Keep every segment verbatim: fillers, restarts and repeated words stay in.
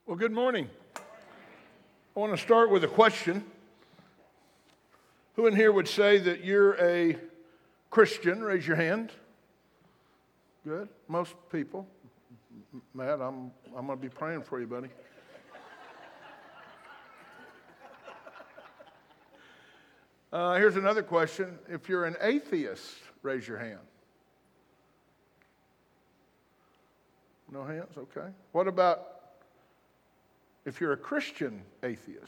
Well, good morning. I want to start with a question. Who in here would say that you're a Christian? Raise your hand. Good. Most people. Matt, I'm I'm going to be praying for you, buddy. Uh, here's another question. If you're an atheist, raise your hand. No hands? Okay. What about if you're a Christian atheist?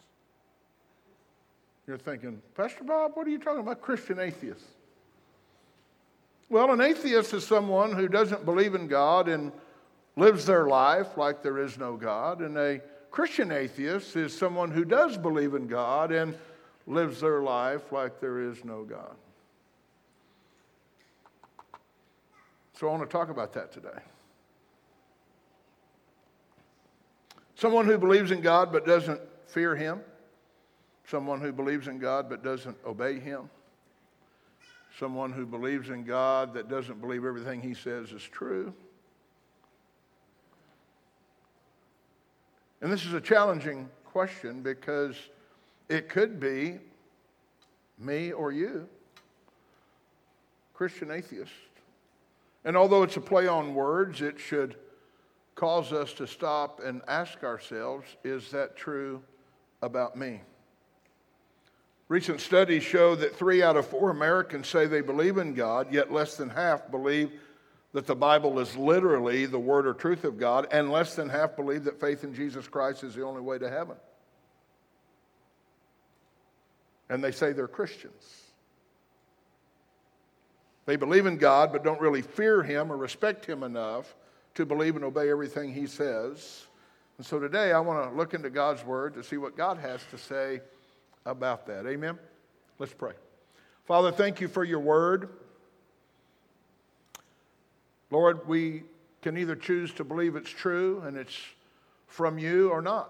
You're thinking, Pastor Bob, what are you talking about, Christian atheists? Well, an atheist is someone who doesn't believe in God and lives their life like there is no God. And a Christian atheist is someone who does believe in God and lives their life like there is no God. So I want to talk about that today. Someone who believes in God but doesn't fear Him. Someone who believes in God but doesn't obey Him. Someone who believes in God that doesn't believe everything He says is true. And this is a challenging question because it could be me or you, Christian atheist. And although it's a play on words, it should cause us to stop and ask ourselves, is that true about me? Recent studies show that three out of four Americans say they believe in God, yet less than half believe that the Bible is literally the word or truth of God, and less than half believe that faith in Jesus Christ is the only way to heaven. And they say they're Christians. They believe in God, but don't really fear Him or respect Him enough to believe and obey everything He says. And so today I want to look into God's Word to see what God has to say about that. Amen? Let's pray. Father, thank you for your Word. Lord, we can either choose to believe it's true and it's from you or not.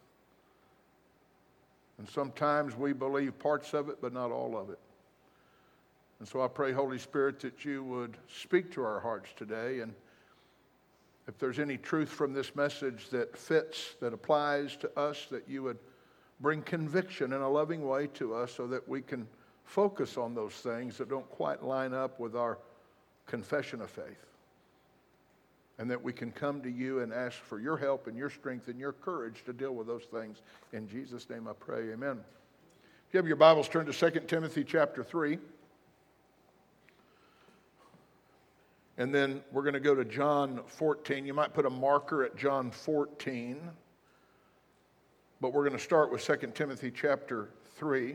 And sometimes we believe parts of it, but not all of it. And so I pray, Holy Spirit, that you would speak to our hearts today. And if there's any truth from this message that fits, that applies to us, that you would bring conviction in a loving way to us so that we can focus on those things that don't quite line up with our confession of faith. And that we can come to you and ask for your help and your strength and your courage to deal with those things. In Jesus' name I pray, amen. If you have your Bibles, turn to Second Timothy chapter three. And then we're going to go to John fourteen. You might put a marker at John fourteen. But we're going to start with Second Timothy chapter three.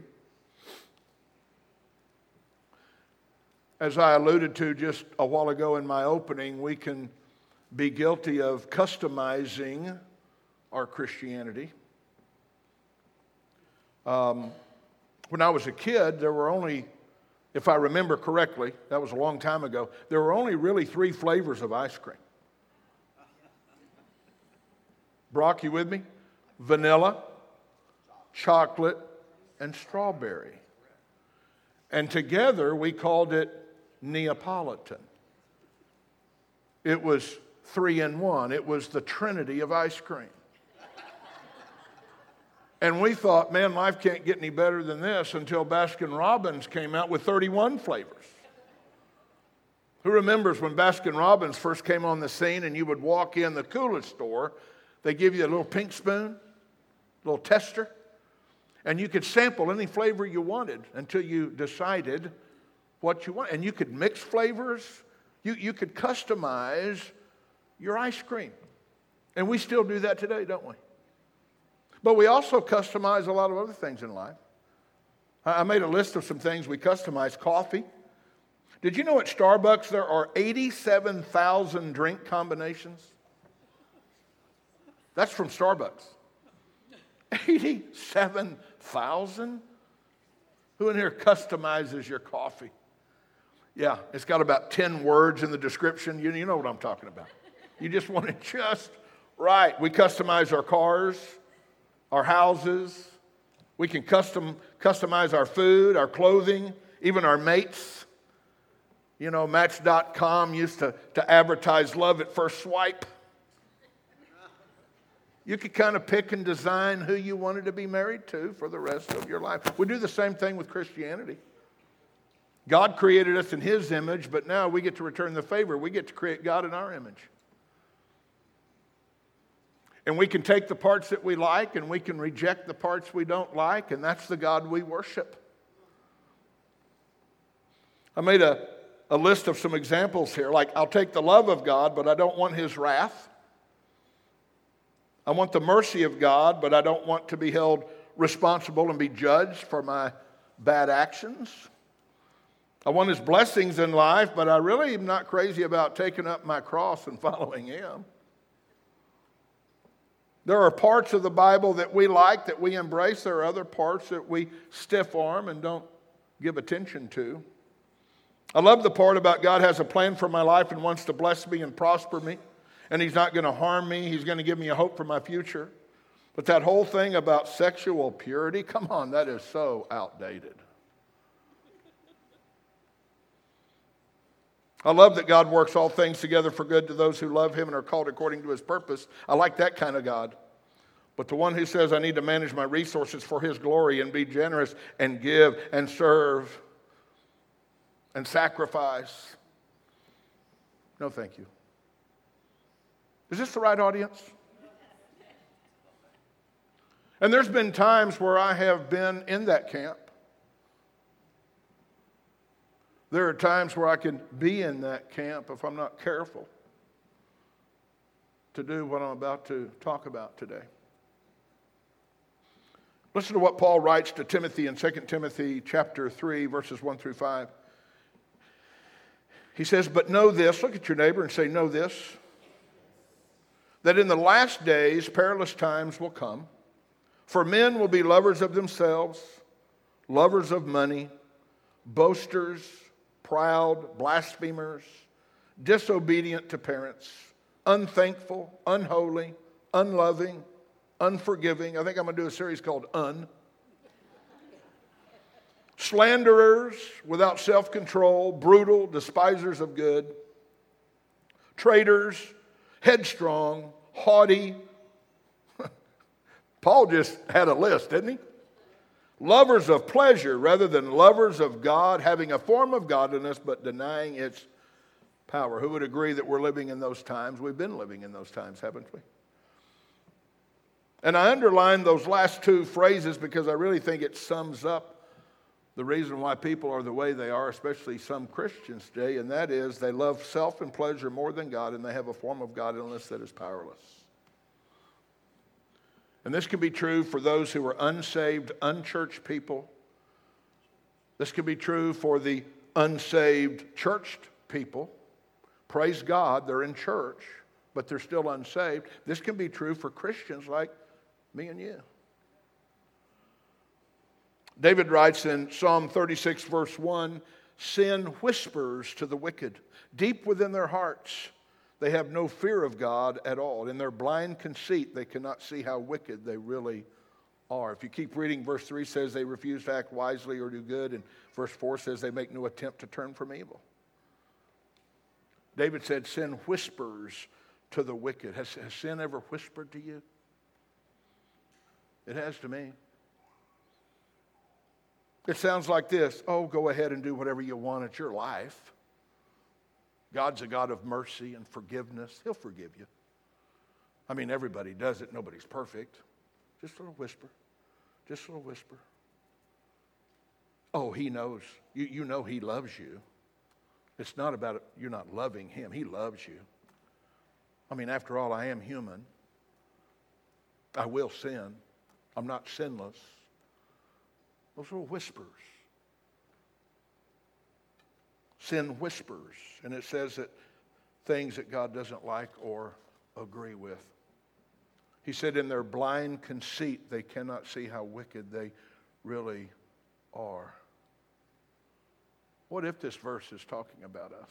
As I alluded to just a while ago in my opening, we can be guilty of customizing our Christianity. Um, when I was a kid, there were only, if I remember correctly, that was a long time ago, there were only really three flavors of ice cream. Brock, you with me? Vanilla, chocolate, and strawberry. And together we called it Neapolitan. It was three in one. It was the trinity of ice cream. And we thought, man, life can't get any better than this until Baskin-Robbins came out with thirty-one flavors. Who remembers when Baskin-Robbins first came on the scene and you would walk in the Coolidge store, they give you a little pink spoon, a little tester, and you could sample any flavor you wanted until you decided what you want. And you could mix flavors. You, you could customize your ice cream. And we still do that today, don't we? But we also customize a lot of other things in life. I made a list of some things we customize. Coffee. Did you know at Starbucks there are eighty-seven thousand drink combinations? That's from Starbucks. eighty-seven thousand? Who in here customizes your coffee? Yeah, it's got about ten words in the description. You, you know what I'm talking about. You just want it just right. We customize our cars, our houses. We can custom customize our food, our clothing, even our mates. You know, Match dot com used to, to advertise love at first swipe. You could kind of pick and design who you wanted to be married to for the rest of your life. We do the same thing with Christianity. God created us in His image, but now we get to return the favor. We get to create God in our image. And we can take the parts that we like and we can reject the parts we don't like, and that's the God we worship. I made a, a list of some examples here. Like, I'll take the love of God, but I don't want His wrath. I want the mercy of God, but I don't want to be held responsible and be judged for my bad actions. I want His blessings in life, but I really am not crazy about taking up my cross and following Him. There are parts of the Bible that we like, that we embrace. There are other parts that we stiff arm and don't give attention to. I love the part about God has a plan for my life and wants to bless me and prosper me. And He's not going to harm me. He's going to give me a hope for my future. But that whole thing about sexual purity, come on, that is so outdated. I love that God works all things together for good to those who love Him and are called according to His purpose. I like that kind of God. But the one who says I need to manage my resources for His glory and be generous and give and serve and sacrifice, no thank you. Is this the right audience? And there's been times where I have been in that camp. There are times where I can be in that camp if I'm not careful to do what I'm about to talk about today. Listen to what Paul writes to Timothy in Second Timothy chapter three, verses one through five. He says, but know this, look at your neighbor and say, know this, that in the last days perilous times will come, for men will be lovers of themselves, lovers of money, boasters, proud, blasphemers, disobedient to parents, unthankful, unholy, unloving, unforgiving. I think I'm going to do a series called Un. Slanderers, without self-control, brutal, despisers of good, traitors, headstrong, haughty. Paul just had a list, didn't he? Lovers of pleasure rather than lovers of God, having a form of godliness but denying its power. Who would agree that we're living in those times? We've been living in those times, haven't we? And I underline those last two phrases because I really think it sums up the reason why people are the way they are, especially some Christians today, and that is they love self and pleasure more than God, and they have a form of godliness that is powerless. And this can be true for those who are unsaved, unchurched people. This can be true for the unsaved, churched people. Praise God, they're in church, but they're still unsaved. This can be true for Christians like me and you. David writes in Psalm thirty-six, verse one, sin whispers to the wicked. Deep within their hearts, they have no fear of God at all. In their blind conceit, they cannot see how wicked they really are. If you keep reading, verse three says they refuse to act wisely or do good, and verse four says they make no attempt to turn from evil. David said sin whispers to the wicked. Has, has sin ever whispered to you? It has to me. It sounds like this. Oh, go ahead and do whatever you want. It's your life. God's a God of mercy and forgiveness. He'll forgive you. I mean, everybody does it. Nobody's perfect. Just a little whisper. Just a little whisper. Oh, He knows. You, you know He loves you. It's not about it. You're not loving Him. He loves you. I mean, after all, I am human. I will sin. I'm not sinless. Those are whispers. Sin whispers, and it says that things that God doesn't like or agree with. He said in their blind conceit, they cannot see how wicked they really are. What if this verse is talking about us?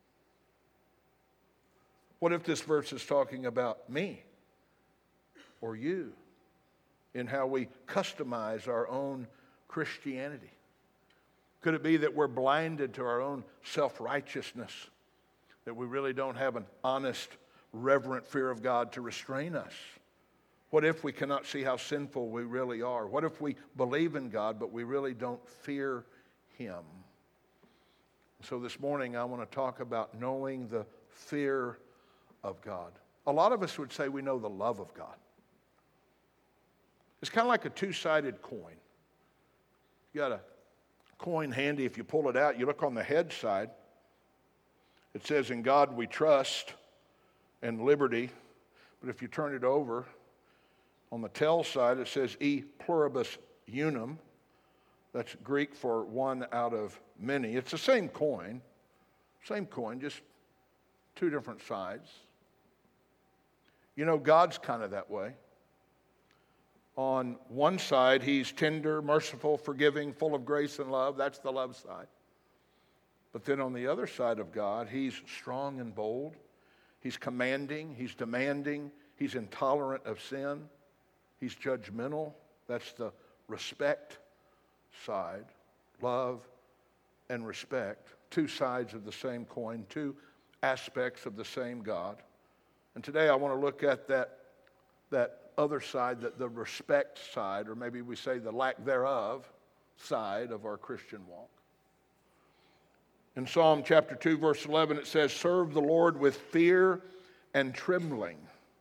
What if this verse is talking about me or you in how we customize our own Christianity? Could it be that we're blinded to our own self-righteousness, that we really don't have an honest, reverent fear of God to restrain us What if we cannot see how sinful we really are? What if we believe in God, but we really don't fear Him? So this morning, I want to talk about knowing the fear of God. A lot of us would say we know the love of God. It's kind of like a two-sided coin. You got a coin handy. If you pull it out, you look on the head side. It says, "In God we trust," and liberty. But if you turn it over, on the tail side, it says, "E pluribus unum." That's Greek for one out of many. It's the same coin. Same coin, just two different sides. You know, God's kind of that way. On one side, He's tender, merciful, forgiving, full of grace and love. That's the love side. But then on the other side of God, He's strong and bold. He's commanding. He's demanding. He's intolerant of sin. He's judgmental. That's the respect side. Love and respect. Two sides of the same coin. Two aspects of the same God. And today I want to look at that, that other side, that the respect side, or maybe we say the lack thereof side of our Christian walk. In Psalm chapter two, verse eleven, it says, "Serve the Lord with fear and trembling."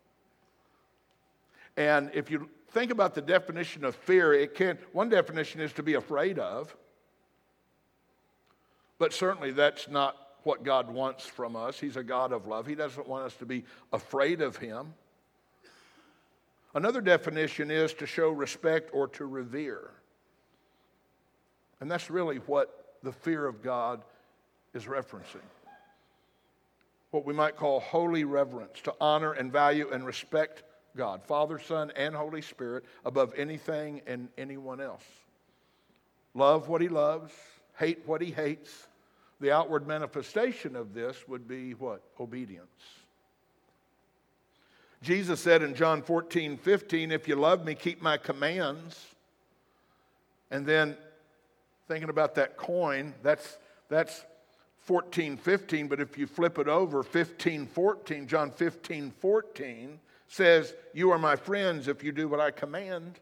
And if you think about the definition of fear, it can, one definition is to be afraid of. But certainly that's not what God wants from us. He's a God of love. He doesn't want us to be afraid of Him. Another definition is to show respect or to revere. And that's really what the fear of God is referencing. What we might call holy reverence, to honor and value and respect God, Father, Son, and Holy Spirit above anything and anyone else. Love what He loves, hate what He hates. The outward manifestation of this would be what? Obedience. Jesus said in John fourteen fifteen, "If you love me, keep my commands." And then thinking about that coin, that's that's fourteen fifteen, but if you flip it over, fifteen fourteen, John fifteen fourteen says, "You are my friends if you do what I command."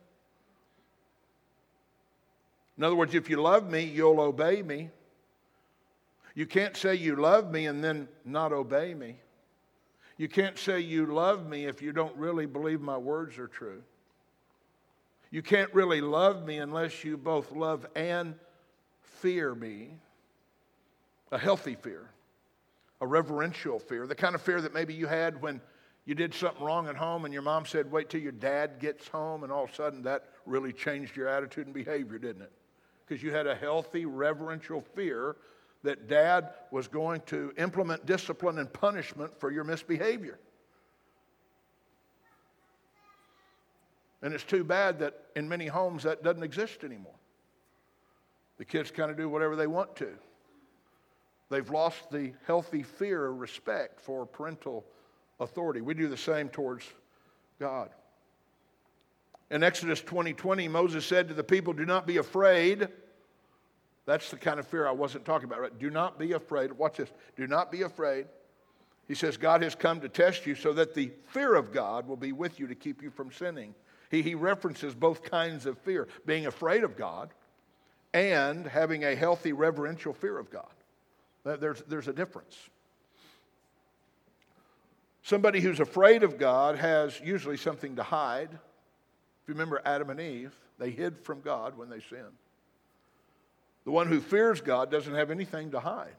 In other words, if you love me, you'll obey me. You can't say you love me and then not obey me. You can't say you love me if you don't really believe my words are true. You can't really love me unless you both love and fear me. A healthy fear, a reverential fear, the kind of fear that maybe you had when you did something wrong at home and your mom said, "Wait till your dad gets home," and all of a sudden that really changed your attitude and behavior, didn't it? Because you had a healthy, reverential fear that Dad was going to implement discipline and punishment for your misbehavior. And it's too bad that in many homes that doesn't exist anymore. The kids kind of do whatever they want to. They've lost the healthy fear or respect for parental authority. We do the same towards God. In Exodus twenty twenty, Moses said to the people, "Do not be afraid." That's the kind of fear I wasn't talking about, right? Do not be afraid. Watch this. Do not be afraid. He says God has come to test you so that the fear of God will be with you to keep you from sinning. He, he references both kinds of fear, being afraid of God and having a healthy reverential fear of God. There's, there's a difference. Somebody who's afraid of God has usually something to hide. If you remember Adam and Eve, they hid from God when they sinned. The one who fears God doesn't have anything to hide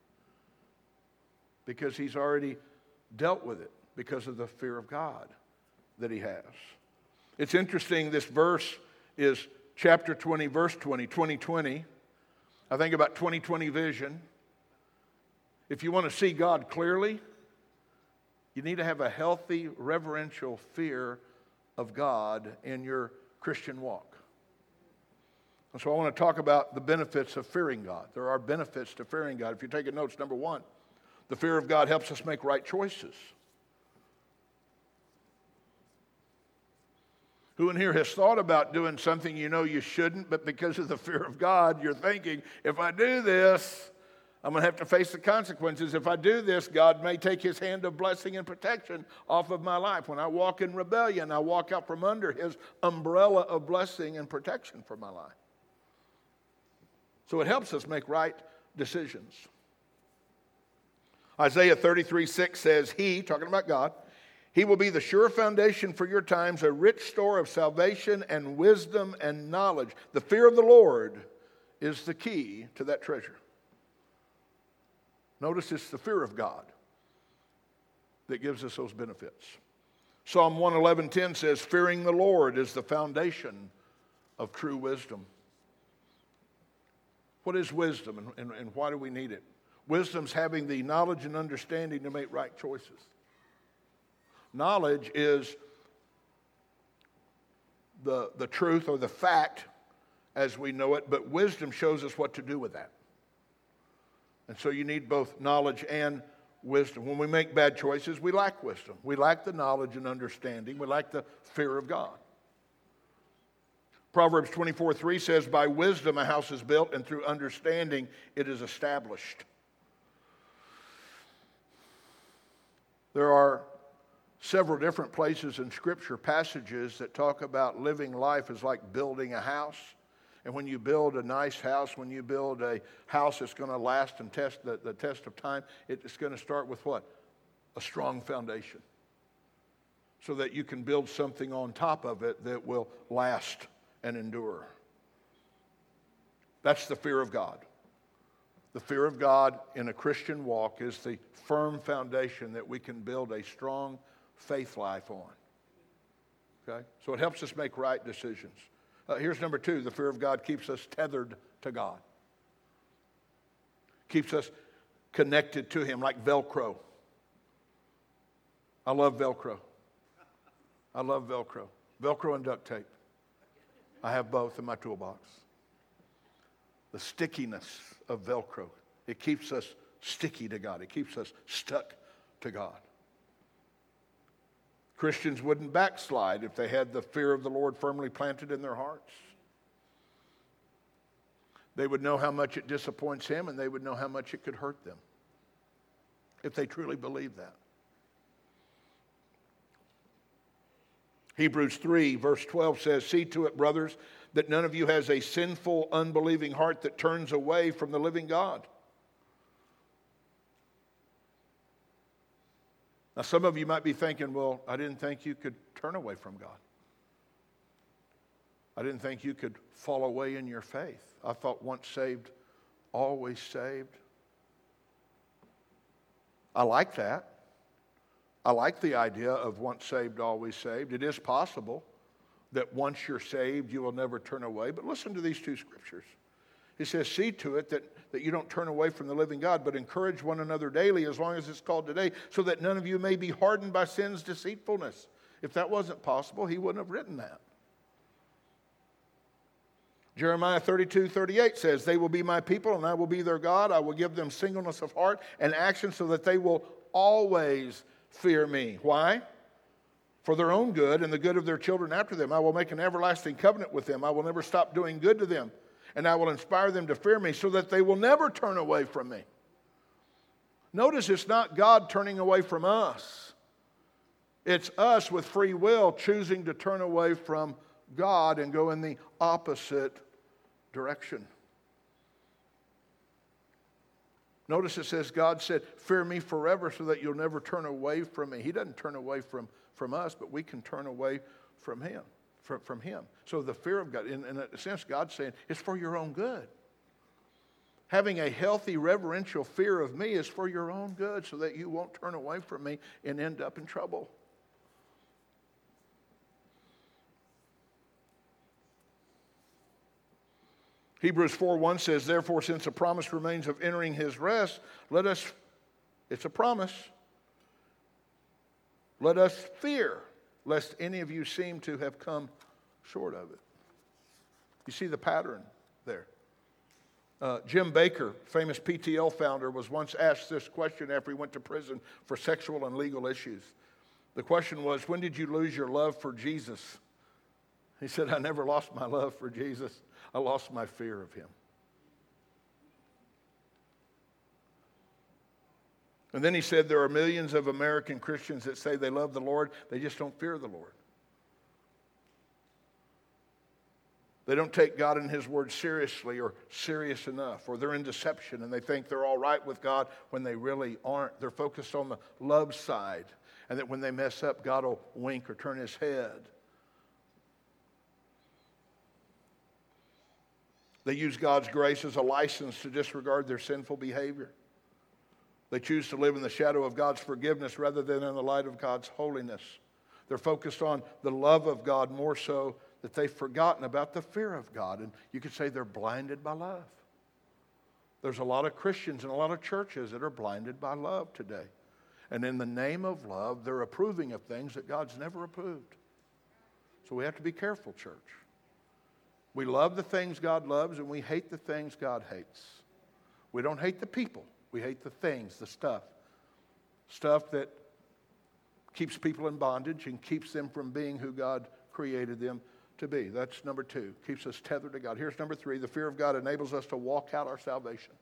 because he's already dealt with it because of the fear of God that he has. It's interesting, this verse is chapter twenty, verse twenty, twenty twenty. I think about twenty twenty vision. If you want to see God clearly, you need to have a healthy, reverential fear of God in your Christian walk. And so I want to talk about the benefits of fearing God. There are benefits to fearing God. If you're taking notes, number one, the fear of God helps us make right choices. Who in here has thought about doing something you know you shouldn't, but because of the fear of God, you're thinking, if I do this, I'm going to have to face the consequences. If I do this, God may take his hand of blessing and protection off of my life. When I walk in rebellion, I walk out from under his umbrella of blessing and protection for my life. So it helps us make right decisions. Isaiah thirty-three six says, he, talking about God, he will be the sure foundation for your times, a rich store of salvation and wisdom and knowledge. The fear of the Lord is the key to that treasure. Notice it's the fear of God that gives us those benefits. Psalm one eleven ten says, fearing the Lord is the foundation of true wisdom. What is wisdom and, and, and why do we need it? Wisdom's having the knowledge and understanding to make right choices. Knowledge is the, the truth or the fact as we know it, but wisdom shows us what to do with that. And so you need both knowledge and wisdom. When we make bad choices, we lack wisdom. We lack the knowledge and understanding. We lack the fear of God. Proverbs twenty-four three says, by wisdom a house is built, and through understanding it is established. There are several different places in Scripture, passages that talk about living life as like building a house. And when you build a nice house, when you build a house that's going to last and test the, the test of time, it's going to start with what? A strong foundation. So that you can build something on top of it that will last and endure. That's the fear of God. The fear of God in a Christian walk is the firm foundation that we can build a strong faith life on. Okay? So it helps us make right decisions. Uh, here's number two. The fear of God keeps us tethered to God. Keeps us connected to him like Velcro. I love Velcro. I love Velcro. Velcro and duct tape. I have both in my toolbox. The stickiness of Velcro. It keeps us sticky to God. It keeps us stuck to God. Christians wouldn't backslide if they had the fear of the Lord firmly planted in their hearts. They would know how much it disappoints him, and they would know how much it could hurt them if they truly believed that. Hebrews three, verse twelve says, see to it, brothers, that none of you has a sinful, unbelieving heart that turns away from the living God. Now, some of you might be thinking, well, I didn't think you could turn away from God. I didn't think you could fall away in your faith. I thought once saved, always saved. I like that. I like the idea of once saved, always saved. It is possible that once you're saved, you will never turn away. But listen to these two scriptures. He says, see to it that, that you don't turn away from the living God, but encourage one another daily, as long as it's called today, so that none of you may be hardened by sin's deceitfulness. If that wasn't possible, he wouldn't have written that. Jeremiah thirty-two thirty-eight says, they will be my people, and I will be their God. I will give them singleness of heart and action, so that they will always fear me. Why? For their own good and the good of their children after them. I will make an everlasting covenant with them. I will never stop doing good to them. And I will inspire them to fear me, so that they will never turn away from me. Notice it's not God turning away from us. It's us with free will choosing to turn away from God and go in the opposite direction. Notice it says, God said, fear me forever so that you'll never turn away from me. He doesn't turn away from, from us, but we can turn away from him. From, from him. So the fear of God, in, in a sense, God's saying, it's for your own good. Having a healthy, reverential fear of me is for your own good, so that you won't turn away from me and end up in trouble. Hebrews four one says, therefore, since a promise remains of entering his rest, let us, it's a promise, let us fear, lest any of you seem to have come short of it. You see the pattern there. Uh, Jim Baker, famous P T L founder, was once asked this question after he went to prison for sexual and legal issues. The question was, when did you lose your love for Jesus? He said, I never lost my love for Jesus. I lost my fear of him. And then he said there are millions of American Christians that say they love the Lord, they just don't fear the Lord. They don't take God and His Word seriously or serious enough, or they're in deception and they think they're all right with God when they really aren't. They're focused on the love side, and that when they mess up, God will wink or turn His head. They use God's grace as a license to disregard their sinful behavior. They choose to live in the shadow of God's forgiveness rather than in the light of God's holiness. They're focused on the love of God more so that they've forgotten about the fear of God. And you could say they're blinded by love. There's a lot of Christians and a lot of churches that are blinded by love today. And in the name of love, they're approving of things that God's never approved. So we have to be careful, church. We love the things God loves and we hate the things God hates. We don't hate the people. We hate the things, the stuff. Stuff that keeps people in bondage and keeps them from being who God created them to be. That's number two. Keeps us tethered to God. Here's number three. The fear of God enables us to walk out our salvation.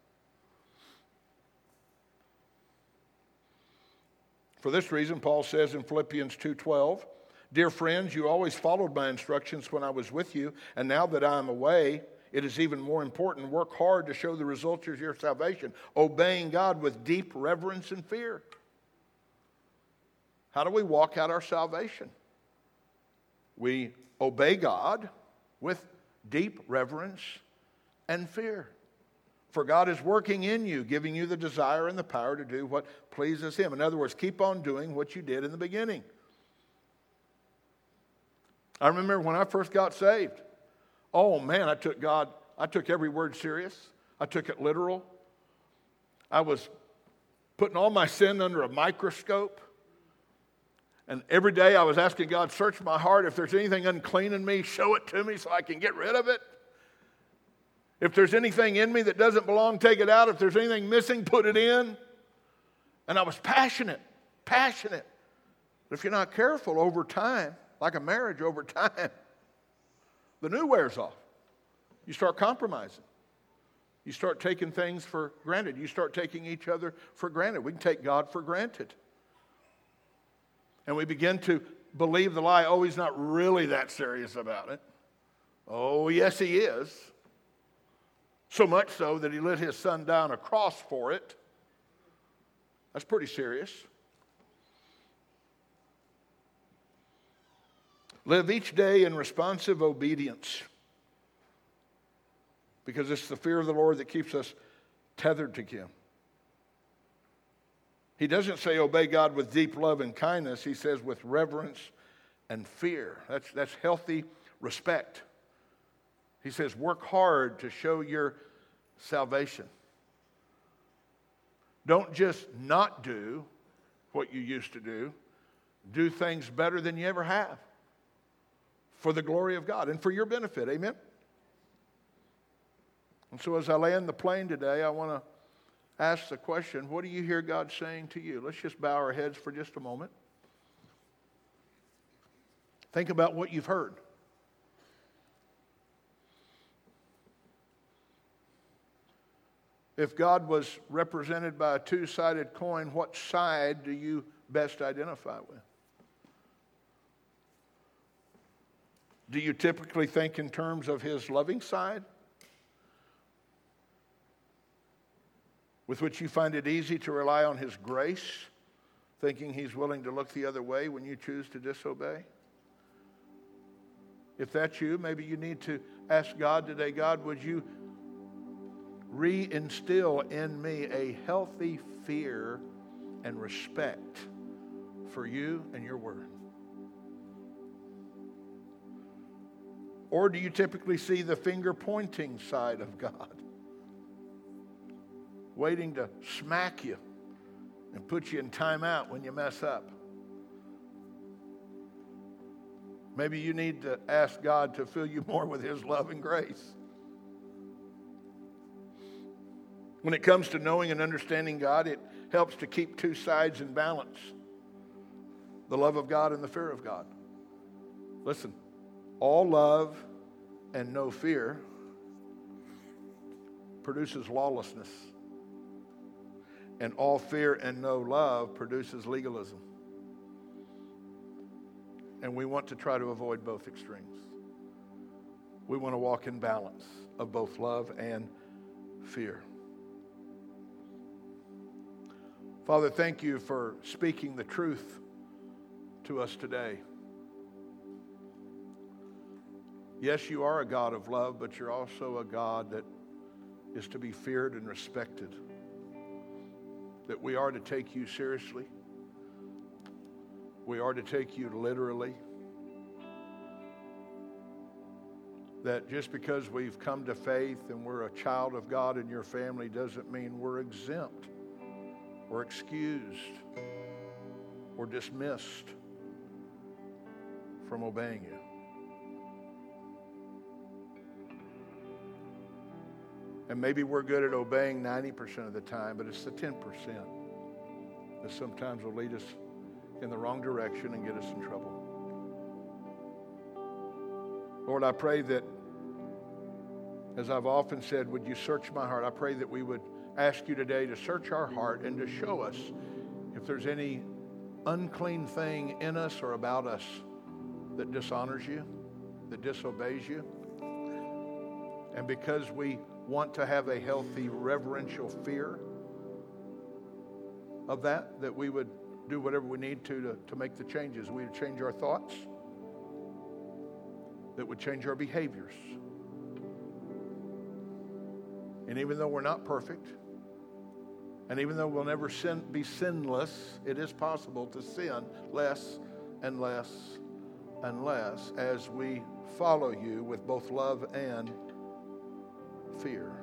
For this reason, Paul says in Philippians two twelve, "Dear friends, you always followed my instructions when I was with you, and now that I am away, it is even more important. Work hard to show the results of your salvation, obeying God with deep reverence and fear." How do we walk out our salvation? We obey God with deep reverence and fear. For God is working in you, giving you the desire and the power to do what pleases Him. In other words, keep on doing what you did in the beginning. I remember when I first got saved. Oh man, I took God, I took every word serious. I took it literal. I was putting all my sin under a microscope. And every day I was asking God, search my heart. If there's anything unclean in me, show it to me so I can get rid of it. If there's anything in me that doesn't belong, take it out. If there's anything missing, put it in. And I was passionate, passionate. But if you're not careful, over time, like a marriage, over time, the new wears off. You start compromising. You start taking things for granted. You start taking each other for granted. We can take God for granted. And we begin to believe the lie, oh, He's not really that serious about it. Oh, yes, He is. So much so that He let His Son die on a cross for it. That's pretty serious. Live each day in responsive obedience, because it's the fear of the Lord that keeps us tethered to Him. He doesn't say obey God with deep love and kindness. He says with reverence and fear. That's, that's healthy respect. He says work hard to show your salvation. Don't just not do what you used to do. Do things better than you ever have for the glory of God and for your benefit. Amen? And so as I land the plane today, I want to ask the question, what do you hear God saying to you? Let's just bow our heads for just a moment. Think about what you've heard. If God was represented by a two-sided coin, what side do you best identify with? Do you typically think in terms of His loving side, with which you find it easy to rely on His grace, thinking He's willing to look the other way when you choose to disobey? If that's you, maybe you need to ask God today, God, would you reinstill in me a healthy fear and respect for you and your word? Or do you typically see the finger-pointing side of God, waiting to smack you and put you in timeout when you mess up? Maybe you need to ask God to fill you more with His love and grace. When it comes to knowing and understanding God, it helps to keep two sides in balance: the love of God and the fear of God. Listen, all love and no fear produces lawlessness. And all fear and no love produces legalism. And we want to try to avoid both extremes. We want to walk in balance of both love and fear. Father, thank you for speaking the truth to us today. Yes, you are a God of love, but you're also a God that is to be feared and respected. That we are to take you seriously. We are to take you literally. That just because we've come to faith and we're a child of God in your family doesn't mean we're exempt or excused or dismissed from obeying you. And maybe we're good at obeying ninety percent of the time, but it's the ten percent that sometimes will lead us in the wrong direction and get us in trouble. Lord, I pray that, as I've often said, would you search my heart? I pray that we would ask you today to search our heart and to show us if there's any unclean thing in us or about us that dishonors you, that disobeys you. And because we want to have a healthy reverential fear of that, that we would do whatever we need to to, to make the changes. We would change our thoughts, that would change our behaviors. And even though we're not perfect, and even though we'll never sin, be sinless, it is possible to sin less and less and less as we follow you with both love and fear.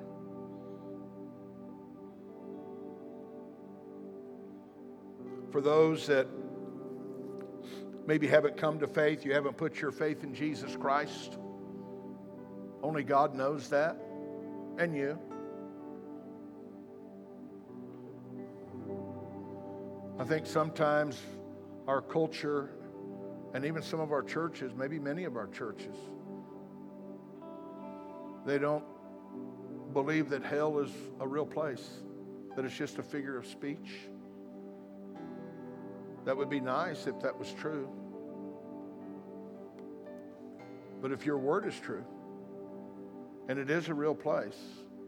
For those that maybe haven't come to faith, you haven't put your faith in Jesus Christ, only God knows that, and you. I think sometimes our culture, and even some of our churches, maybe many of our churches, they don't believe that hell is a real place, that it's just a figure of speech. That would be nice if that was true. But if your word is true, and it is a real place,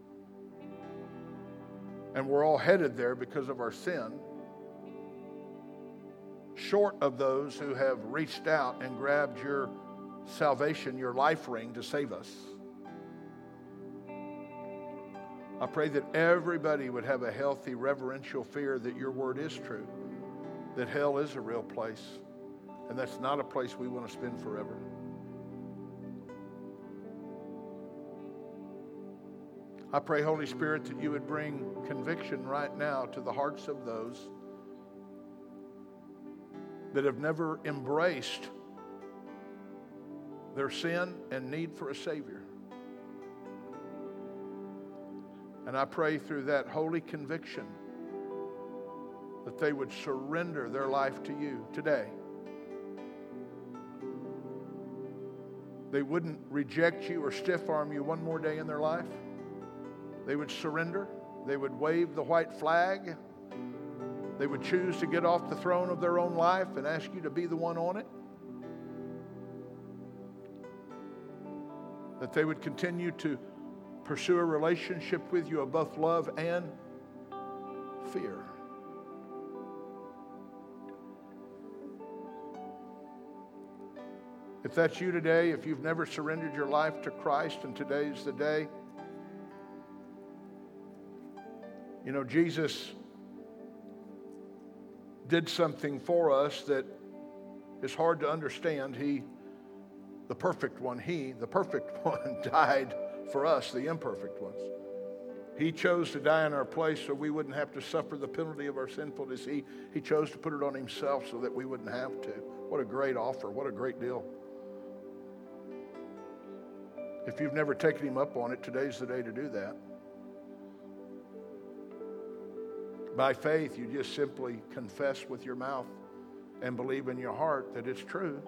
and we're all headed there because of our sin, short of those who have reached out and grabbed your salvation, your life ring to save us, I pray that everybody would have a healthy, reverential fear that your word is true, that hell is a real place, and that's not a place we want to spend forever. I pray, Holy Spirit, that you would bring conviction right now to the hearts of those that have never embraced their sin and need for a Savior. And I pray through that holy conviction that they would surrender their life to you today. They wouldn't reject you or stiff-arm you one more day in their life. They would surrender. They would wave the white flag. They would choose to get off the throne of their own life and ask you to be the one on it. That they would continue to pursue a relationship with you of both love and fear. If that's you today, if you've never surrendered your life to Christ and today's the day, you know, Jesus did something for us that is hard to understand. He, the perfect one, he, the perfect one, died for us, the imperfect ones. He chose to die in our place so we wouldn't have to suffer the penalty of our sinfulness. He, he chose to put it on himself so that we wouldn't have to. What a great offer. What a great deal. If you've never taken him up on it, today's the day to do that. By faith, you just simply confess with your mouth and believe in your heart that it's true,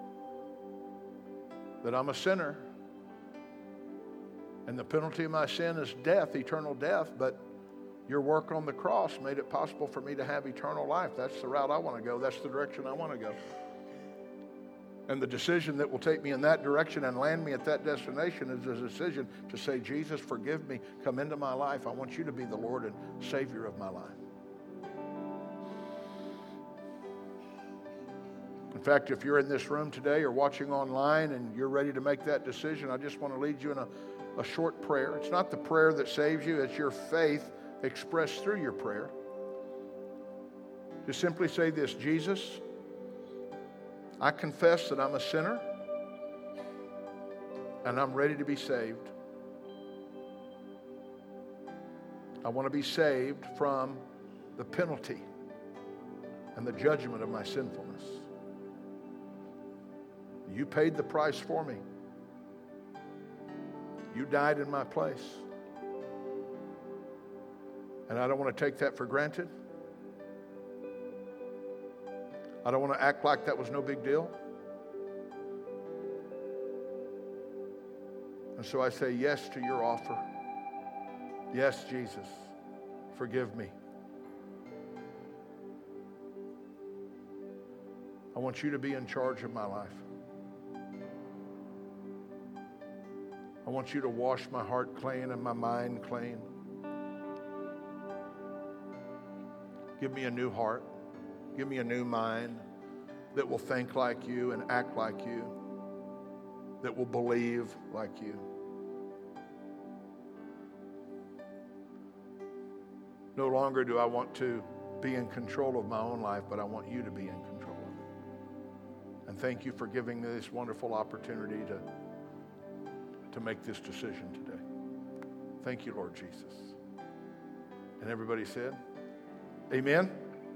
that I'm a sinner, and the penalty of my sin is death, eternal death, but Your work on the cross made it possible for me to have eternal life. That's the route I want to go. That's the direction I want to go. And the decision that will take me in that direction and land me at that destination is a decision to say, Jesus, forgive me. Come into my life. I want you to be the Lord and Savior of my life. In fact, if you're in this room today or watching online and you're ready to make that decision, I just want to lead you in a, a short prayer. It's not the prayer that saves you. It's your faith expressed through your prayer. Just simply say this: Jesus, I confess that I'm a sinner and I'm ready to be saved. I want to be saved from the penalty and the judgment of my sinfulness. You paid the price for me. You died in my place. And I don't want to take that for granted. I don't want to act like that was no big deal. And so I say yes to your offer. Yes, Jesus, forgive me. I want you to be in charge of my life. I want you to wash my heart clean and my mind clean. Give me a new heart. Give me a new mind that will think like you and act like you, that will believe like you. No longer do I want to be in control of my own life, but I want you to be in control of it. And thank you for giving me this wonderful opportunity to, to make this decision today. Thank you, Lord Jesus. And everybody said, amen.